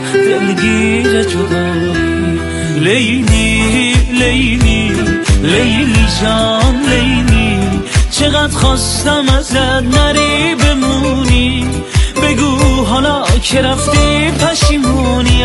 دلگیر جدایی. لیلی لیلی لیلی جان لیلی، چقدر خواستم ازت نری بمونی، بگو حالا که رفتی پشیمونی.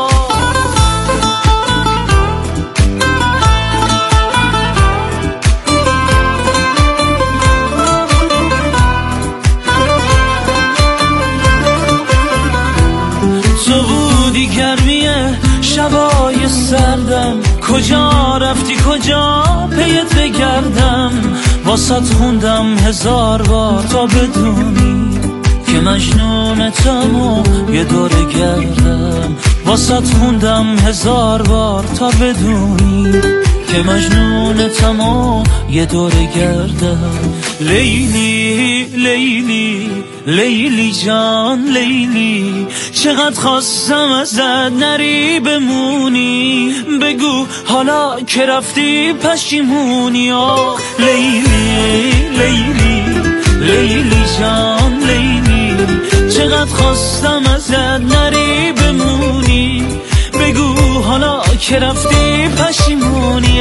تو بودی گرمیه شبای سردم، کجا رفتی کجا پیت بگردم، واسط خوندم 1000 بار تا بدونی که مجنونتم و یه دوره گردم، واسط خوندم 1000 بار تا بدونی که مجنونتم و یه دوره گردم. لیلی لیلی لیلی جان لیلی، چقدر خواستم ازت نری بمونی، بگو حالا که رفتی پشیمونی. لیلی لیلی لیلی جان لیلی، چقدر خواستم ازت نری بمونی، بگو حالا که رفتی پشیمونی.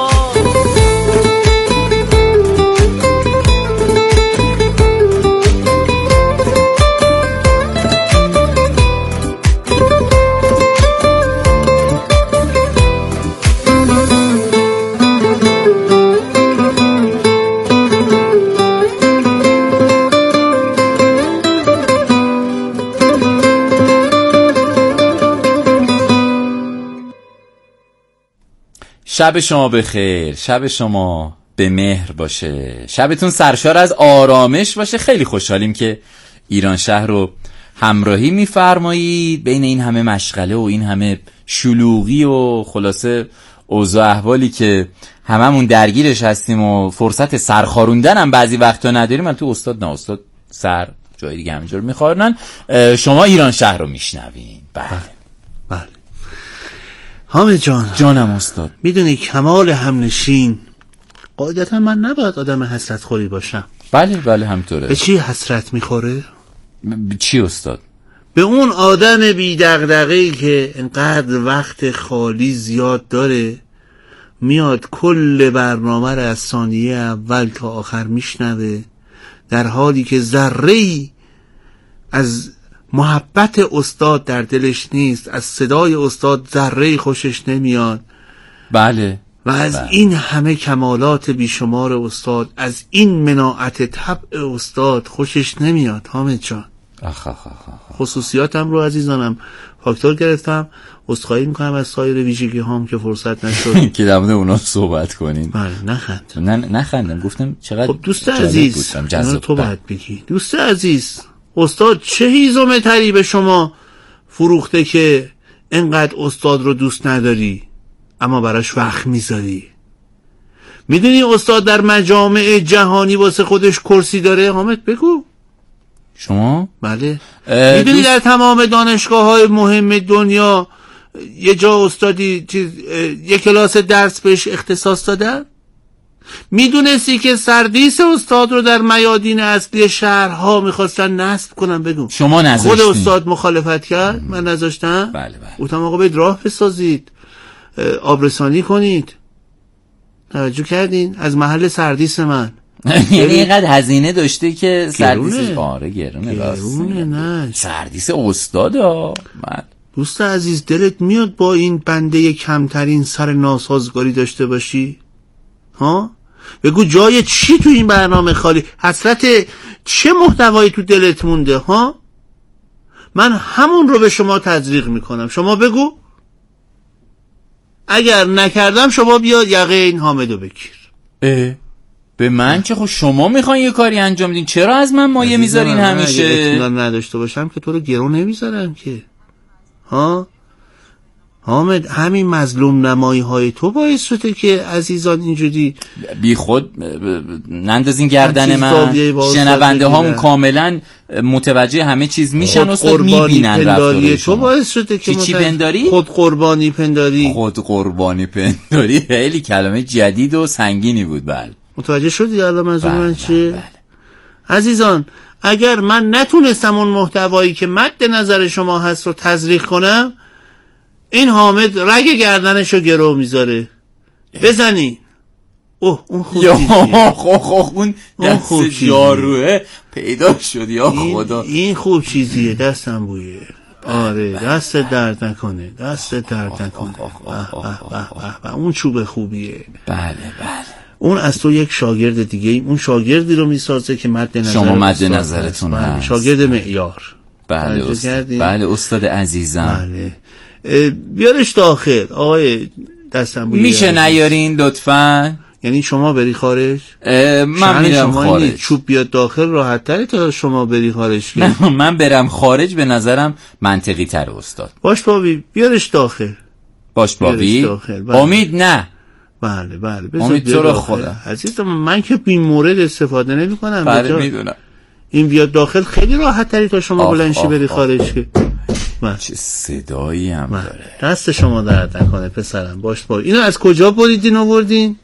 شب شما بخیر، شب شما به مهر باشه، شبتون سرشار از آرامش باشه. خیلی خوشحالیم که ایران شهر رو همراهی میفرمایید بین این همه مشغله و این همه شلوغی و خلاصه اوضاع احوالی که هممون درگیرش هستیم و فرصت سرخاروندن هم بعضی وقتا نداریم. من تو استاد نه استاد سر جای دیگه همینجور میخوارنن. شما ایران شهر رو میشنوین. بله بله. حامد جان، جانم استاد. میدونی کمال همنشین، قاعدتا من نباید آدم حسرت خوری باشم. بله بله همطوره. به چی حسرت میخوره؟ چی استاد؟ به اون آدم بی دغدغه‌ای که انقدر وقت خالی زیاد داره، میاد کل برنامه رو از ثانیه اول تا آخر میشنوه، در حالی که ذره‌ای از محبت استاد در دلش نیست، از صدای استاد ذره‌ای خوشش نمیاد. بله. و از این همه کمالات بیشمار استاد، از این مناعت طبع استاد خوشش نمیاد. حامد جان، خصوصیاتم رو عزیزانم فاکتور گرفتم، عذرخواهی میکنم از سایر ویژگی هام که فرصت نشد که در مورد اونا صحبت کنین. بله نخند. نخندم، گفتم چقدر خب دوست عزیز، تو باید بگی دوست عزیز، استاد چه هیزم تری به شما فروخته که انقدر استاد رو دوست نداری اما براش وقت میذاری؟ میدونی استاد در مجامع جهانی واسه خودش کرسی داره؟ حامد بگو. شما؟ بله. میدونی در تمام دانشگاه‌های مهم دنیا یه جا استادی یه کلاس درس بهش اختصاص دادن؟ میدونستی که سردیس استاد رو در میادین اصلی شهرها میخواستن نصب کنن؟ بگو. شما نذاشتین؟ خود استاد مخالفت کرد. من نذاشتم. بله بله. گفتم آقا برید راه بسازید، آبرسانی کنید. توجه کردین؟ از محل سردیس من یعنی اینقدر هزینه داشته که سردیسش گرونه نه سردیس استاد ها. من دوست عزیز، دلت میاد با این بنده کمترین سر ناسازگاری داشته باشی؟ ها؟ بگو جای چی تو این برنامه خالی؟ حسرت چه محتوایی تو دلت مونده؟ ها؟ من همون رو به شما تزریق میکنم، شما بگو. اگر نکردم شما بیا یقه این حامدو بگیر. به من چه؟ خب شما میخواین یه کاری انجام بدین، چرا از من مایه میذارین همیشه؟ اگه اطمینان نداشته باشم که تو رو گرو نمیذارم که. ها حامد، همین مظلوم نمایی های تو باعث شده که عزیزان اینجوری بی خود نندازین گردن من. شنونده هامون کاملا متوجه همه چیز میشن، استاد میبینن رفتار تو باعث شده که چی پنداری؟ خود قربانی پنداری. خود قربانی پنداری خیلی کلمه جدید و سنگینی بود. بله متوجه شدی الان منظور من چیه؟ عزیزان، اگر من نتونستم اون محتوایی که مد نظر شما هست رو تزریق کنم، این حامد رگ گردنشو گرو میذاره. بزنی. اون خوب چیزیه. اون دست جاروه پیدا شد یا خدا. این خوب چیزیه، دستم بویه. آره دست درد نکنه، دست درد نکنه. اون چوب خوبیه. بله. اون از تو یک شاگرد دیگه، اون شاگردی رو میسازه که مد نظر شما مد نظرتون هست. شاگرد معیار. بله استاد عزیزم. بله. بیارش داخل آقای دستم بویه. میشه نیارین لطفاً؟ یعنی شما بری خارج؟ من میرم خارج. چوب بیاد داخل راحت تره تا شما بری خارج. نه من برم خارج به نظرم منطقی تر استاد. باش بابی بیارش داخل. باش بابی. امید نه. بله امید تو رو خدا. عزیزم من که بی مورد استفاده نمی کنم. بله میدونم. این بیاد داخل خیلی راحت تری تا شما بلنشی بری خارج که. چه صدایی هم داره. دست شما درد نکنه پسرم. باش بابی. اینو از کجا بریدین آوردین؟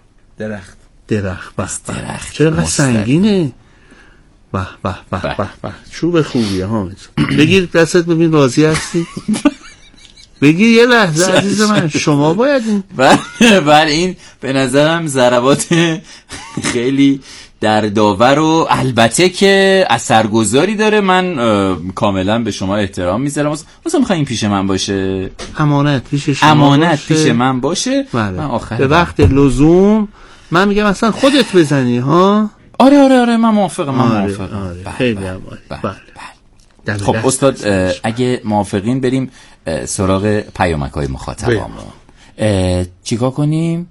درخت. چرا سنگینه؟ به چوب خوبیه حامد. بگیر دستت ببین راضی هستی؟ بگیر یه لحظه عزیز من، شما باید این بله این به نظرم ضربات خیلی دردآور و البته که اثرگذاری داره. من کاملا به شما احترام میذارم. واسه میخوام این پیش من باشه، امانت پیش شما پیش من باشه. بله. من به وقت لزوم من میگم اصلا خودت بزنی ها. آره من موافقم. آره. خیلی عالی. بله. خب استاد اگه موافقین بریم سراغ پیامک‌های مخاطبامون. چیکار کنیم؟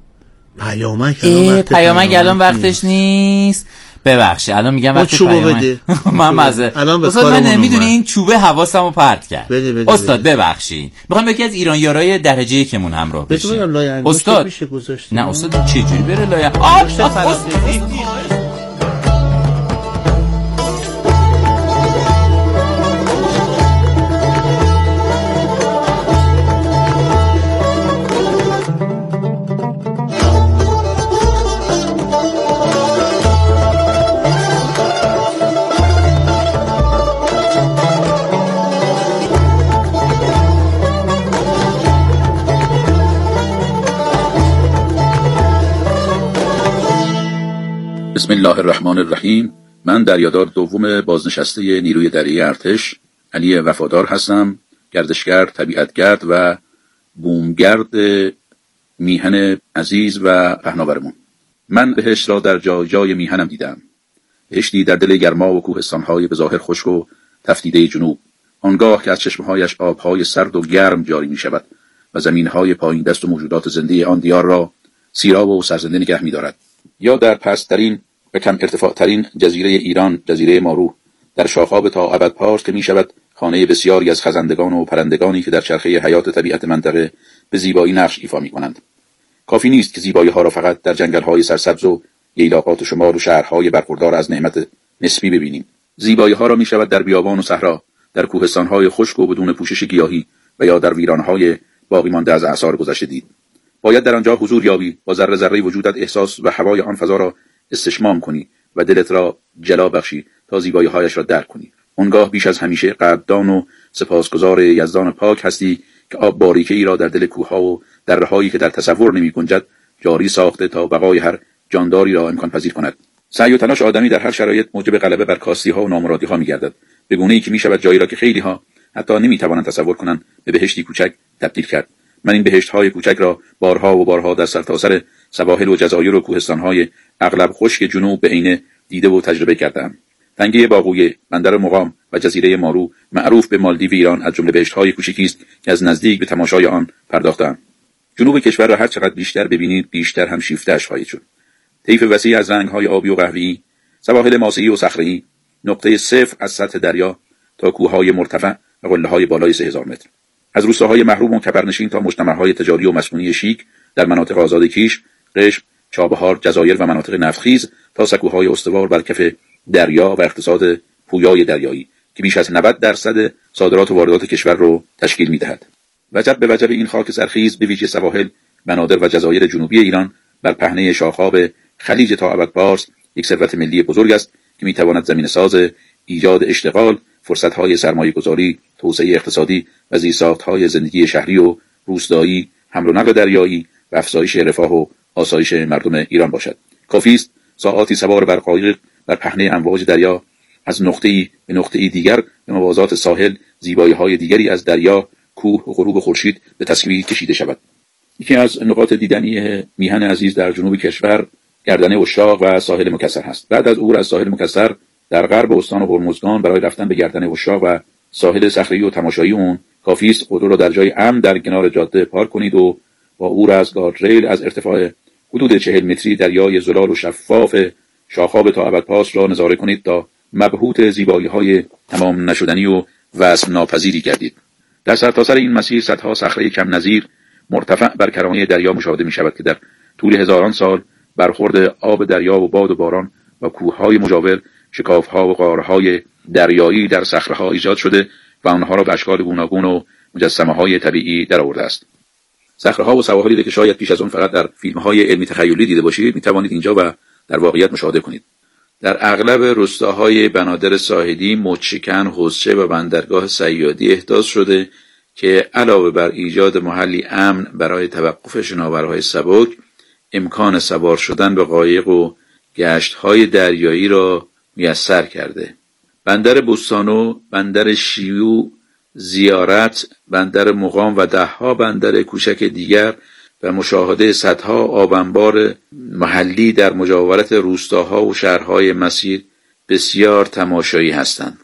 پیامک الان وقتش نیست. ببخشید الان میگم وقت پیامک. من مزه استاد من نمیدونی این چوبه حواسمو پرت کرد. استاد ببخشید میخوام یکی از ایرانیارای درجه یکمون همراه بشه. استاد نه استاد چه جوری بره لایه؟ بسم الله الرحمن الرحیم. من دریادار دوم بازنشسته نیروی دریایی ارتش علی وفادار هستم، گردشگر، طبیعتگرد و بومگرد میهن عزیز و پهناورمون. من بهشت را در جای جای میهنم دیدم، بهشتی در دل گرما و کوهستان‌های به ظاهر خشک و تفدیده جنوب، آنگاه که از چشمهایش آبهای سرد و گرم جاری می شود و زمینهای پایین دست و موجودات زنده آن دیار را سیراب و سرزنده نگه می دارد. یا در پست‌ترین و کم ارتفاع ترین جزیره ایران، جزیره مارو، در شاخاب تا ابد پارس که می شود خانه بسیاری از خزندگان و پرندگانی که در چرخه حیات طبیعت منطقه به زیبایی نقش ایفا می کنند. کافی نیست که زیبایی ها را فقط در جنگل‌های سرسبز و ییلاقات شمال و شهرهای برخوردار از نعمت نسبی ببینیم. زیبایی ها را می شود در بیابان و صحرا، در کوهستان‌های خشک و بدون پوشش گیاهی و یا در ویران‌های باقی مانده از اعصار گذشته دید. باید در آنجا حضور یابی، با ذره ذره وجودت احساس و هوای آن فضا را استشمام کنی و دلت را جلا بخشی تا زیبایی‌هایش را درک کنی. اونگاه بیش از همیشه قدردان و سپاسگزار یزدان پاک هستی که آب باریکه‌ای را در دل کوه‌ها و دره‌هایی که در تصور نمی‌گنجد جاری ساخته تا بقای هر جانداری را امکان پذیر کند. سعی و تلاش آدمی در هر شرایط موجب غلبه بر کاستی‌ها و نامرادی‌ها می‌گردد، به گونه‌ای که می‌شود جایی را که خیلی‌ها حتی نمی‌توانند تصور کنند به بهشتی کوچک تبدیل کرد. من این بهشت‌های کوچک را بارها و بارها در سرتاسر سواحل و جزایر و کوهستان‌های اغلب خشک جنوب به عینه دیده و تجربه کردم. تنگه باقویه، بندر مقام و جزیره مارو معروف به مالدیو ایران از جمله بهشت‌های کوچکی است که از نزدیک به تماشای آن پرداختم. جنوب کشور را هر چقدر بیشتر ببینید بیشتر هم شیفته‌اش خواهید شد. طیف وسیع از رنگ‌های آبی و قهوه‌ای، سواحل ماسه‌ای و صخره‌ای، نقطه صفر از سطح دریا تا کوه‌های مرتفع و قله‌های بالای 3000 متر. از روستاهای محروم و کبرنشین تا مجتمع‌های تجاری و مسکونی شیک در مناطق آزاد کیش، قشم، چابهار، جزایر و مناطق نفتخیز تا سکوهای استوار بر کف دریا و اقتصاد پویای دریایی که بیش از 90% صادرات و واردات کشور را تشکیل می‌دهد. وجب به وجب این خاک سرخیز به ویژه سواحل، بنادر و جزایر جنوبی ایران بر پهنه شاخاب خلیج تا ابد پارس یک ثروت ملی بزرگ است که می‌تواند زمینه‌ساز ایجاد اشتغال، فرصت‌های سرمایه‌گذاری، توسعه اقتصادی و زیرساخت‌های زندگی شهری و روستایی، حمل و نقل دریایی و افزایش رفاه و آسایش مردم ایران باشد. کافی است ساعاتی سوار بر قایق بر پهنه امواج دریا از نقطه‌ای به نقطه‌ای دیگر به موازات ساحل زیبایی‌های دیگری از دریا، کوه و غروب خورشید به تصویر کشیده شود. یکی از نقاط دیدنی میهن عزیز در جنوب کشور گردنه اشاق و ساحل مکثر هست. بعد از عبور از ساحل مکثر در غرب استان هرمزگان برای رفتن به گردنه اشاق و ساحل صخره‌ای و تماشایی اون کافی است خودرو را در جای امن در کنار جاده پارک کنید و با عبور از گاردریل از ارتفاع حدود 40 متری دریای زلال و شفاف شاخاب تا ابدپاس را نظاره کنید تا مبهوت زیبایی‌های تمام نشدنی و وصف ناپذیری گردید. در سرتاسر این مسیر صدها صخره کم نظیر مرتفع بر کرانه دریا مشاهده می‌شود که در طول هزاران سال برخورد آب دریا و باد و باران و کوه‌های مجاور شکاف‌ها و غارهای دریایی در صخره‌ها ایجاد شده و آنها را به اشکال گوناگون و مجسمه‌های طبیعی درآورده است. صخره‌ها و سواحلی که شاید پیش از آن فقط در فیلم‌های علمی تخیلی دیده باشید می‌توانید اینجا و در واقعیت مشاهده کنید. در اغلب روستاهای بنادر ساحلی، مچشکن، حوضچه و بندرگاه صیادی احداث شده که علاوه بر ایجاد محلی امن برای توقف شناورهای سبک، امکان سوار شدن به قایق و گشت‌های دریایی را میسر کرده. بندر بوستانو، بندر شیو، زیارت، بندر مقام و ده‌ها بندر کوچک دیگر و مشاهده صدها آبانبار محلی در مجاورت روستاها و شهرهای مسیر بسیار تماشایی هستند.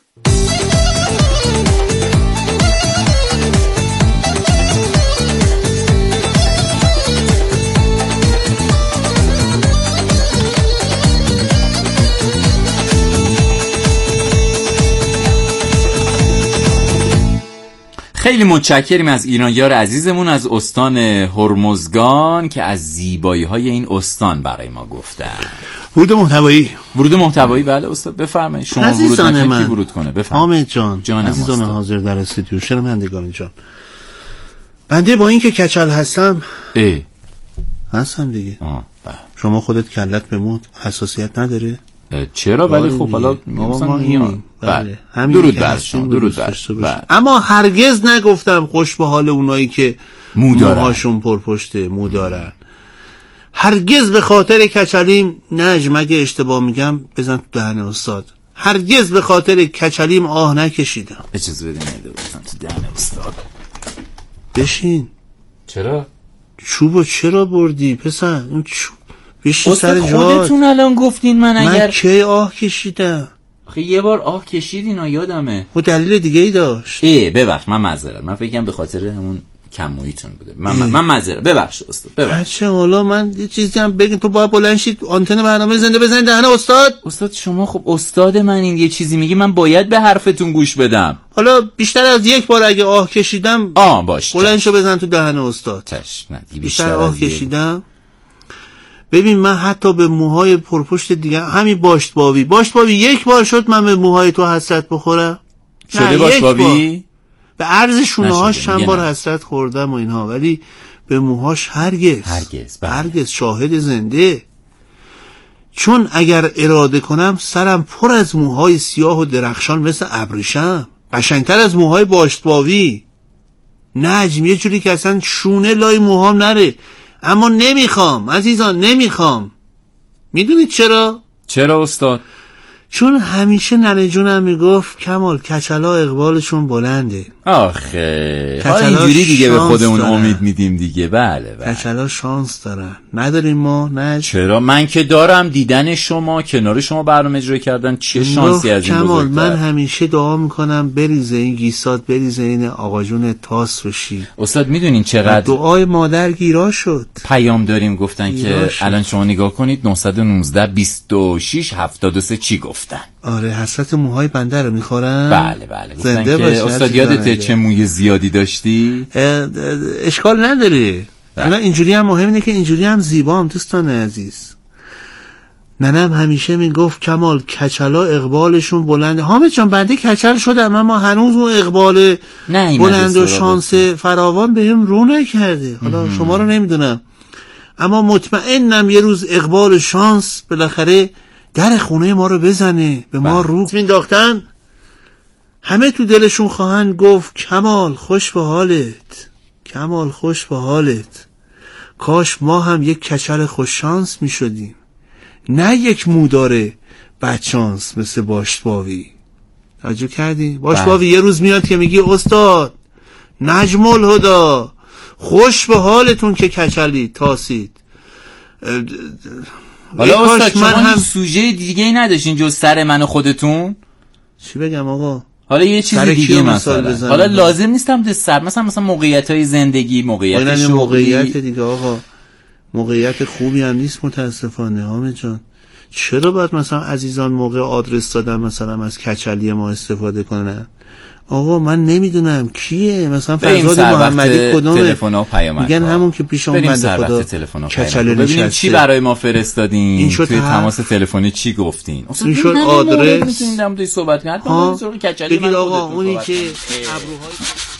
خیلی متشکریم از ایرانیار عزیزمون از استان هرمزگان که از زیبایی‌های این استان برای ما گفتن. ورود محتوایی بله استاد بفرمایید. شما عزیزان ورود من کی ورود کنه بفرمایید. حامد جان عزیزان حاضر در استودیو، شنوندگان جان، بنده با این که کچل هستم دیگه. شما خودت کلت به موت حساسیت نداره؟ چرا؟ ولی خب حالا ما میام. بله درود بر شما. اما هرگز نگفتم خوش به حال اونایی که موهاشون پرپشته مو دارن. هرگز به خاطر کچلیم نجم، اگه اشتباه میگم بزن تو دهن استاد، هرگز به خاطر کچلیم آه نکشیدم. اجازه بدین بزن تو دهن استاد. بشین. چرا؟ چوبو چرا بردی پسر؟ این چوب بشین سر جات. خودتون الان گفتین من کی آه کشیدم؟ آخه یه بار آه کشیدین یادمه. خب دلیل دیگه ای داشت. ببخش من معذرت، من فکرم به خاطر همون کمویتون بوده. من معذرت، ببخش استاد ببخش. بچه حالا من یه چیزی هم بگم، تو باید بلند شید آنتن برنامه زنده بزنید دهن استاد شما خب استاد منین، یه چیزی میگی من باید به حرفتون گوش بدم. حالا بیشتر از یک بار اگه آه کشیدم باش بلند شو بزن تو دهن استاد. بیشتر آه کشیدم. ببین من حتی به موهای پرپشت دیگه، همین باشتباوی یک بار شد من به موهای تو حسرت بخورم. شده باشتباوی؟ به عرض شونه‌هاش چند بار حسرت خوردم و اینها، ولی به موهاش هرگز شاهد زنده. چون اگر اراده کنم سرم پر از موهای سیاه و درخشان مثل ابریشم، قشنگتر از موهای باشتباوی. نجم یه جوری که اصلا شونه لای موهام نره، اما نمیخوام عزیزان، نمیخوام. میدونید چرا؟ چرا استاد؟ چون همیشه ننه جونم میگفت کمال کچلا اقبالشون بلنده. آخه اینجوری دیگه به خودمون امید میدیم دیگه. بله کچلا شانس دارن. نداریم ما؟ نه چرا؟ من که دارم دیدن شما کنار شما برنامه اجرا کردن، چه شانسی از این بزرگتر. کمال من همیشه دعا میکنم بریزه این گیسات، بریزه این آقا جون تاس بشی. استاد میدونین چقدر دعای مادر گیرا شد. پیام داریم گفتن که الان شما نگاه کنید 919 26 73 چی گفتن. آره حسرت موهای بنده رو میخورن. بله گفتن که استاد یادته چه موی زیادی داشتی؟ اشکال نداره. الان اینجوری هم مهمه که اینجوری هم زیبام دوستان عزیز. ننم همیشه میگفت کمال کچلا اقبالشون بلنده. حامد جان بنده کچل شدم اما هنوز اون اقبال بلند و شانس فراوان بهم رو نکرده. حالا شما رو نمیدونم اما مطمئنم یه روز اقبال شانس بالاخره در خونه ما رو بزنه، به ما رو مینداختن همه تو دلشون خواهند گفت کمال خوش به حالت، کمال خوش به حالت، کاش ما هم یک کچل خوششانس می شدیم، نه یک موداره بدشانس مثل باشباوی. توجه کردی؟ باشباوی یه روز میاد که میگی استاد نجم الهدا خوش به حالتون که کچلی تاسید. حالا استاد شما هم سوژه دیگه ای نداشتین جز سر من و خودتون؟ چی بگم آقا؟ حالا یه چیز دیگه مثلا حالا لازم نیستم ده سر مثلا موقعیت‌های زندگی، موقعیت شغلی، موقعیت دیگه آقا موقعیت خوبی هم نیست متاسفانه. حامد جان چرا باید مثلا عزیزان موقع آدرس دادن مثلا از کچلی ما استفاده کنن؟ آقا من نمیدونم کیه مثلا فرزاد محمدی کدومه؟ تلفن‌ها و پیامک میگن همون که پیش اون بنده خدا کچلی ببینیم چی برای ما فرستادین، توی تماس تلفنی چی گفتین؟ این شد آدرس میتونیم توی صحبت کنیم کچلی. بگید آقا اونی که ابروهای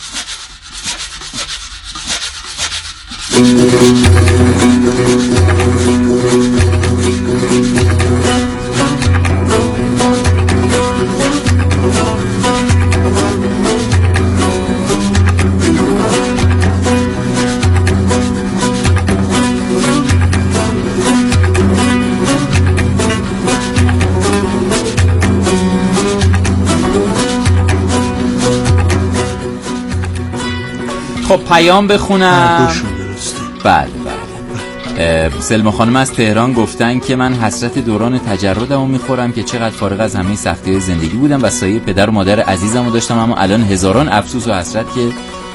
خب پیام بخونم. بله سلما خانم از تهران گفتن که من حسرت دوران تجردمو میخورم که چقدر فارغ از همه سختی‌های زندگی بودم و سایه پدر و مادر عزیزمو داشتم، اما الان هزاران افسوس و حسرت که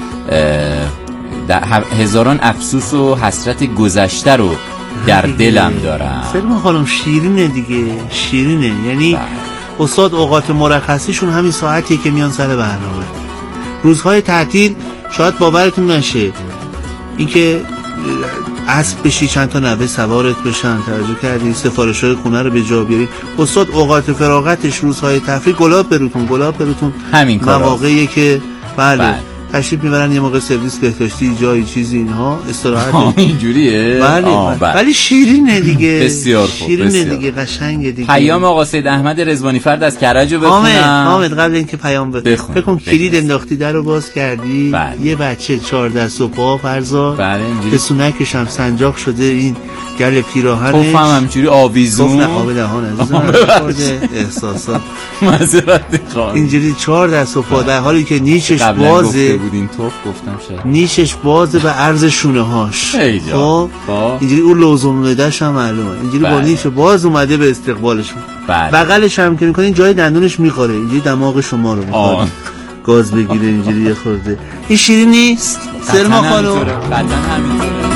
هزاران افسوس و حسرت گذشته رو در دلم دارم. سلما خانم شیرینه دیگه، شیرینه. یعنی استاد اوقات مرخصیشون همین ساعتیه که میان سر برنامه. روزهای تعطیل شاید باورتون نشه اینکه اسب بشی چند تا نوه سوارت بشن، توجه کردی، سفارش‌های خونه رو به جا بیارید. استاد اوقات فراغتش روزهای تفریح گلاب بروتون همین کارا، مواقعی که بله تشریف میبرن یه موقع سرویس بهداشتی جایی چیزی اینها استراحت اینجوریه. بله ولی شیرینه دیگه، بسیار خوب، شیرینه دیگه، قشنگه دیگه. پیام آقا سید احمد رضوانی فرد از کرج رو بخونم. حامد قبل اینکه پیام بخون فکر کن کلید انداختی در رو باز کردی. یه بچه 4 دست و پا فرزاد که سونکش هم سنجاق شده، این گل پیراهنش خب همینجوری آویزون آب دهان عزیزم احساسات معذرت میخوام، اینجوری 4 دست و پا در حالی که نیشش بازه بودین تو گفتم شاید نیشش بازه به عرض شونه هاش. خب اینجوری اون لوزومدهش هم معلومه، اینجوری با نیش باز اومده به استقبالشون. بغلش هم که میکنین جای دندونش میخوره، اینجوری دماغ شما رو میخوره گاز بگیره اینجوری یه خورده. این شیرین نیست سلما خانم؟ قطعا همینطوره.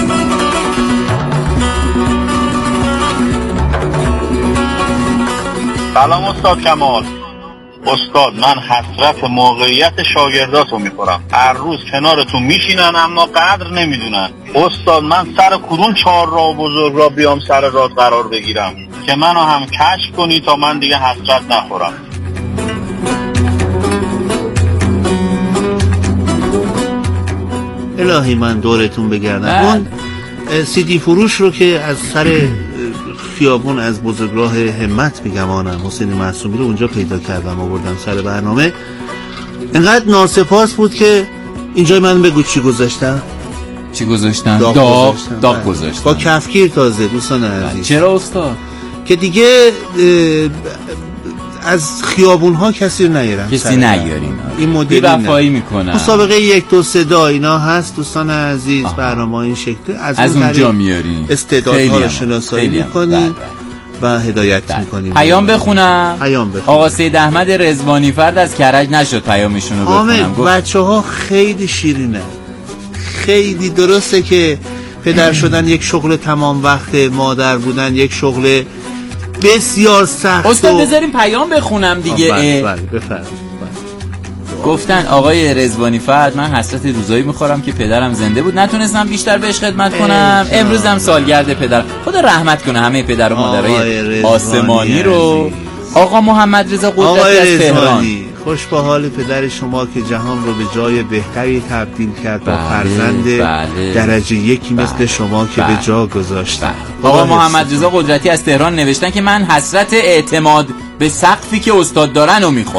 سلام استاد کمال. استاد من حسرت موقعیت شاگرداتو میخورم، هر روز کنارتون میشینن اما قدر نمیدونن. استاد من سر کدوم 4 راه بزرگ را بیام سر راه قرار بگیرم که منو هم کشف کنی تا من دیگه حسرت نخورم. الهی من دورتون بگردم. اون سیدی فروش رو که از سر خیابون از بزرگراه همت میگمانم حسین معصومی رو اونجا پیدا کردم آوردم سر برنامه. اینقدر ناسپاس بود که اینجا من بگو چی گذاشتم؟ چی گذاشتم؟ داغ گذاشتم با کفگیر تازه دوستان عزیز. چرا استاد؟ که دیگه از خیابون ها کسی رو نیارین. این مدلی وفایی میکنن. مسابقه 1 2 3 اینا هست دوستان عزیز. برنامه این شکلی از اونجا میارین، استعدادها رو شناسایی میکنین و هدایت میکنیم. پیام بخونم. آقا سید احمد رضوانی فرد از کرج نشد پیامشون رو بخونم. بچه‌ها خیلی شیرینه، خیلی درسته که پدر شدن یک شغل تمام وقت، مادر بودن یک شغل بسیار سخت. استاد بذاریم پیام بخونم دیگه. بله بفرمایید. گفتن آقای رضوانی فرد من حسرت روزایی میخورم که پدرم زنده بود نتونستم بیشتر بهش خدمت کنم. امروز هم سالگرد پدر، خدا رحمت کنه همه پدر و مادرای آسمانی رو. آقا محمد رضا قدرتی از تهران، خوش به حال پدر شما که جهان رو به جای بهتری تبدیل کرد با فرزند درجه 1 مثل شما که به جا گذاشت. آقا محمد رضا قدرتی از تهران نوشتن که من حسرت اعتماد به سقفی که استاد دارن رو میخورم.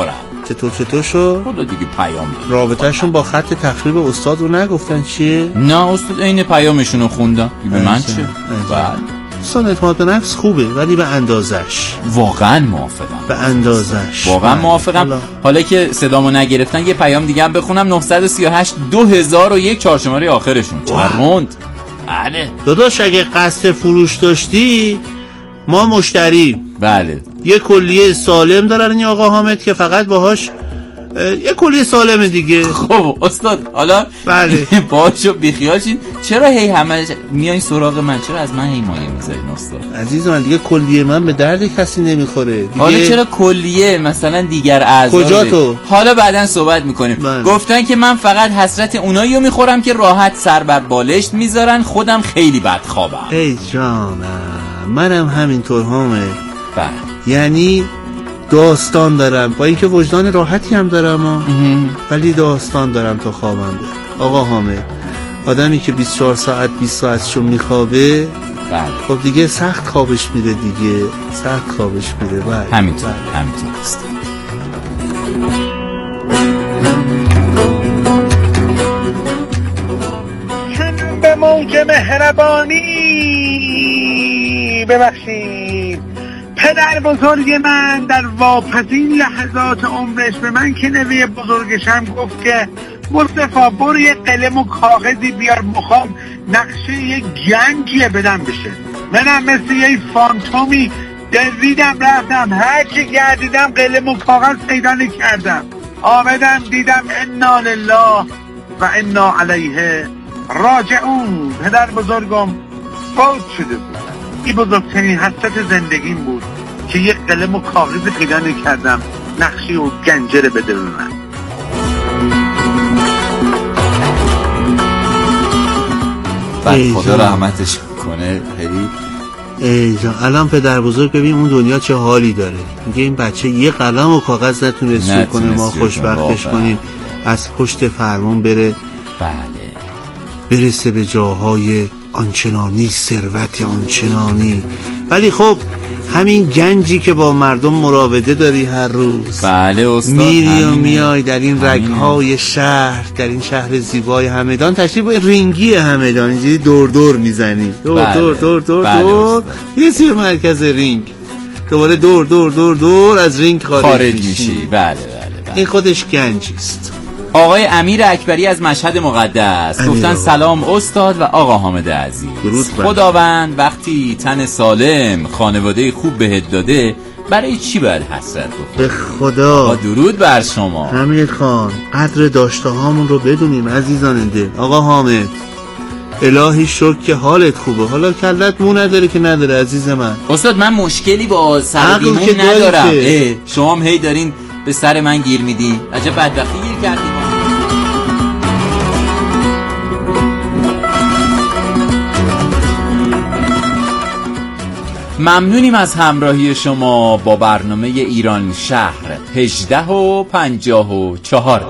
خط تو چطور شد؟ خدا دیگه پیام رابطهشون با خط تخریب استاد رو نگفتن چیه؟ نه استاد این پیامشون رو خوندم. به من چه؟ استاد اعتماد به نفس خوبه ولی به اندازش. واقعا موافقم. به اندازش. واقعا موافقم. حالا که صدامو نگرفتن یه پیام دیگه هم بخونم. 938 2001 4 شماره آخرشون. چرموند. بله داداش اگه قصد فروش داشتی ما مشتری. بله یه کلیه سالم دارن این آقا حامد که فقط باهاش یه کلیه سالمه دیگه. خب استاد حالا بله باشو بیخیالشین. چرا هی همه میایین سراغ من؟ چرا از من هی مایه میذارین استاد؟ عزیز من دیگه کلیه من به درد کسی نمیخوره دیگه. حالا چرا کلیه مثلا دیگر اعضا کجا تو؟ حالا بعدن صحبت میکنیم. گفتن که من فقط حسرت اونایی رو میخورم که راحت سر بر بالشت میذارن، خودم خیلی بدخوابم. ای جانم منم همینطور حامد. بله یعنی داستان دارم با اینکه وجدان راحتی هم دارم ولی داستان دارم تا خوابم بیاد. آقا حامد آدمی که 24 ساعت 20 ساعتشو میخوابه خب دیگه سخت خوابش میره دیگه. سخت خوابش میره. همینطور است. چون به موج مهربانی ببخشید پدر بزرگ من در واپسین لحظات عمرش به من که نوی بزرگشم گفت که مصطفی برو یه قلم و کاغذی بیار بخوام نقشه یه گنجیه بدم بشه. منم مثل یه فانتومی دویدم رفتم هرچی گردیدم قلم و کاغذ پیدا نکردم. آمدم دیدم انا لله و انا علیه راجعون. پدر بزرگم فوت شده بود. این بزرگترین حسرت زندگیم بود که یک قلم و کاغذ پیدا نکردم نقشی و گنجه رو بده به من. خدا رحمتش کنه. ای جان الان پدر بزرگ ببین اون دنیا چه حالی داره. میگه این بچه یه قلم و کاغذ نتونه رسو کنه ما خوشبختش کنیم از پشت فرمون بره. برسه به جاهای آنچنانی ثروت آنچنانی. ولی خب همین گنجی که با مردم مراوده داری هر روز. بله استاد میری و میای در این رگهای شهر، در این شهر زیبای همدان تشریف با رینگی همدان اینجوری دور دور میزنی. دور یه سیر مرکز رینگ دوباره دور از رینگ خارج میشی. بله. این خودش گنجیست. آقای امیر اکبری از مشهد مقدس گفتن سلام استاد و آقا حامد عزیز. خداوند وقتی تن سالم خانواده خوب بهت داده برای چی باید حسرت بخوری؟ به خدا درود بر شما امیر خان. قدر داشته هامون رو بدونیم عزیزان دل. آقا حامد الهی شکر که حالت خوبه. حالا کلت مو نداره که نداره عزیز من. استاد من مشکلی با سربیمون ندارم. شما هم هی دارین به سر من گیر میدی. عجب بدبختی گیر کردیم. ممنونیم از همراهی شما با برنامه ایران شهر 18:54.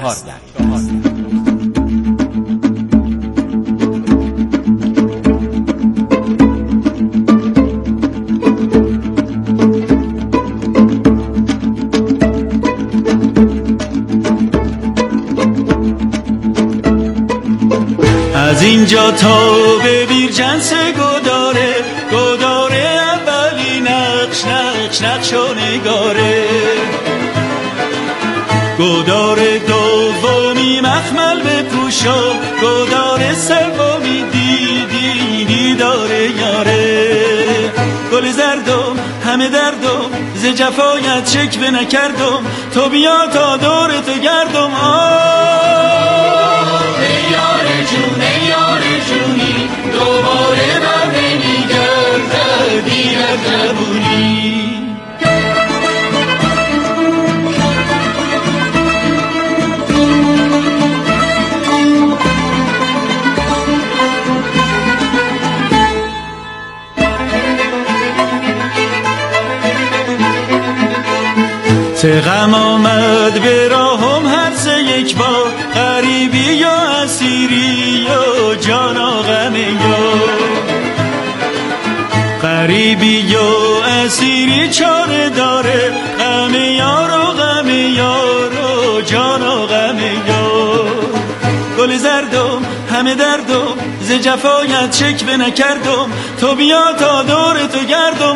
از اینجا تا به بیرجنس گداره اولی نقش و نگاره گداره دومی مخمل بپوشا گداره سومی دیدی داره یاره گل زردم همه دردم ز جفایت شکوه نکردم تو بیا تا دور تو گردم یار جونی دوباره بر نمیگرده دیگر جوونی چه غم آمد به راهم هر سه یک بار غریبی یا اسیری یا جانا غم غریبی یا اسیری چاره داره غم یار و غم یار همه دردم ز جفایت شکوه نکردم تو بیا تا دور تو گردم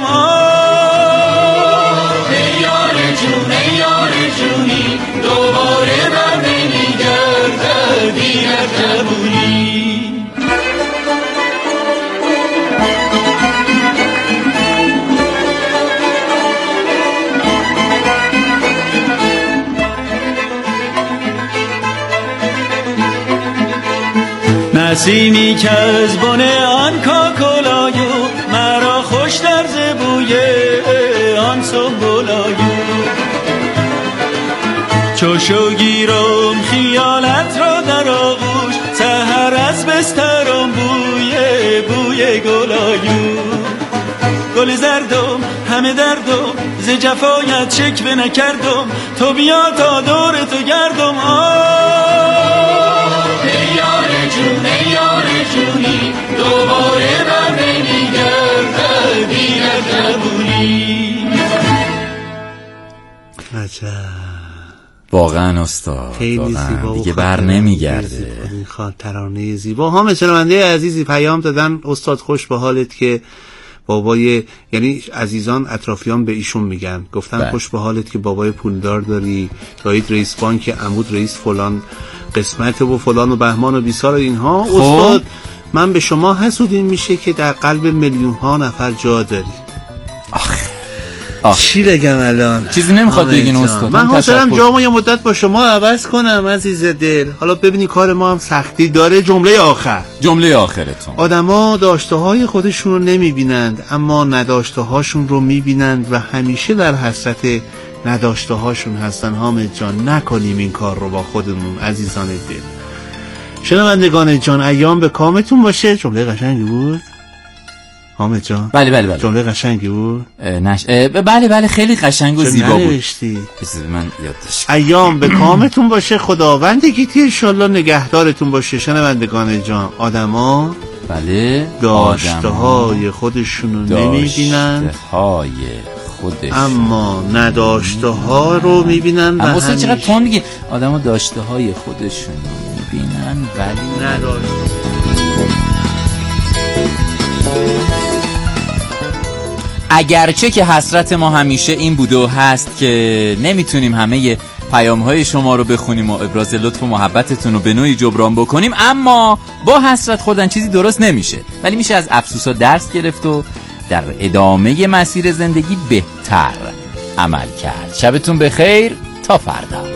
ای یار جون ای یار جونی دوباره بر نمیگردد اینک نبودی نسیمی که از بن آن کاکلایو مرا خوش در زبوی آن سنبلایو چو شوگیرم خیالت را در آغوش سحر از بسترم بوی گلایو گل زردم همه دردم ز جفایت شکوه نکردم تو بیا تا دور تو گردم ای یار جون ای یار جونی دوباره بر نمیگردد اینک نبودی واقعا استاد خیلی زیبا دیگه بر نمیگرده. ترانه زیبا. حامد شنونده عزیزی پیام دادن استاد خوش به حالت که بابای، یعنی عزیزان اطرافیان به ایشون میگن، گفتن خوش به حالت که بابای پولدار داری، دایید رئیس بانک، عمود رئیس فلان قسمت و فلان و بهمان و بیسار اینها. استاد من به شما حسودیم میشه که در قلب میلیون ها نفر جا داری. چی بگم الان؟ چیزی نمیخواد بگین استاد. من حاضرم جامو یه مدت با شما عوض کنم عزیز دل. حالا ببینی کار ما هم سختی داره. جمله آخرتون. آدما داشته های خودشون رو نمیبینند اما نداشته هاشون رو میبینند و همیشه در حسرت نداشته هاشون هستن. حامد جان نکنیم این کار رو با خودمون عزیزان دل. شنوندگان جان ایام به کامتون باشه. جمله قشنگی بود حامد جان. بله جمله قشنگی بود. بله خیلی قشنگ و زیبا بود. من یادداشت. ایام به کامتون باشه. خداوند گیتی انشالله نگهدارتون باشه. شنوندگان جان آدما داشته های خودشونو نمیبینن اما نداشته ها رو میبینن. اما اصلا چقدر تون میگی آدما داشته های خودشونو میبینن ولی نداشته. اگرچه که حسرت ما همیشه این بوده و هست که نمیتونیم همه پیام‌های شما رو بخونیم و ابراز لطف و محبتتون رو به نوعی جبران بکنیم، اما با حسرت خودن چیزی درست نمیشه، ولی میشه از افسوس‌ها درس گرفت و در ادامه مسیر زندگی بهتر عمل کرد. شبتون بخیر تا فردا.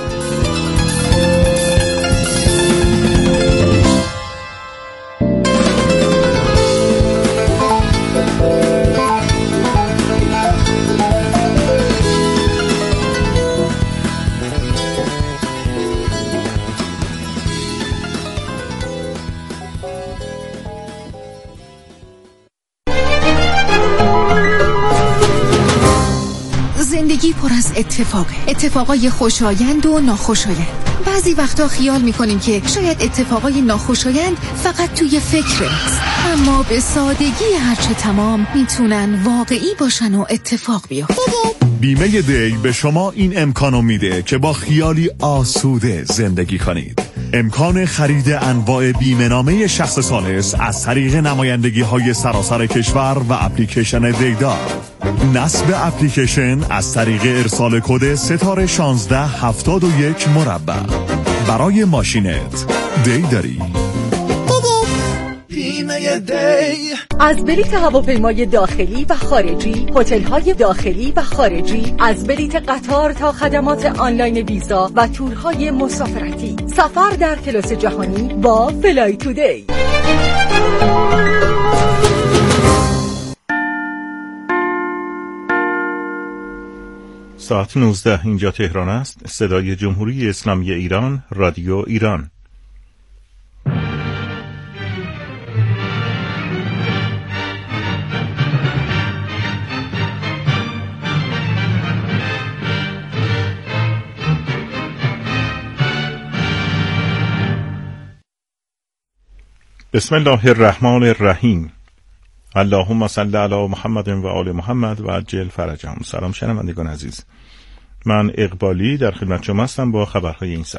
زندگی پر از اتفاقای خوشایند و ناخوشایند. بعضی وقتا خیال میکنیم که شاید اتفاقای ناخوشایند فقط توی فکر است، اما به سادگی هرچه تمام میتونن واقعی باشن و اتفاق بیفتن. بیمه دی به شما این امکانو میده که با خیالی آسوده زندگی کنید. امکان خرید انواع بیمه نامه شخص ثالث از طریق نمایندگی های سراسر کشور و اپلیکیشن دیدار. نصب اپلیکیشن از طریق ارسال کد ستاره 1671 مربع. برای ماشینت دی داری. بیمه دی. از بلیط هواپیمای داخلی و خارجی، هتل‌های داخلی و خارجی، از بلیط قطار تا خدمات آنلاین ویزا و تورهای مسافرتی. سفر در کلاس جهانی با فلای تودی. ساعت 19 اینجا تهران است. صدای جمهوری اسلامی ایران، رادیو ایران. بسم الله الرحمن الرحیم. اللهم صل علی محمد و آل محمد و عجل فرجهم. سلام شنوندگان عزیز، من اقبالی در خدمت شما هستم با خبرهای این ساعت.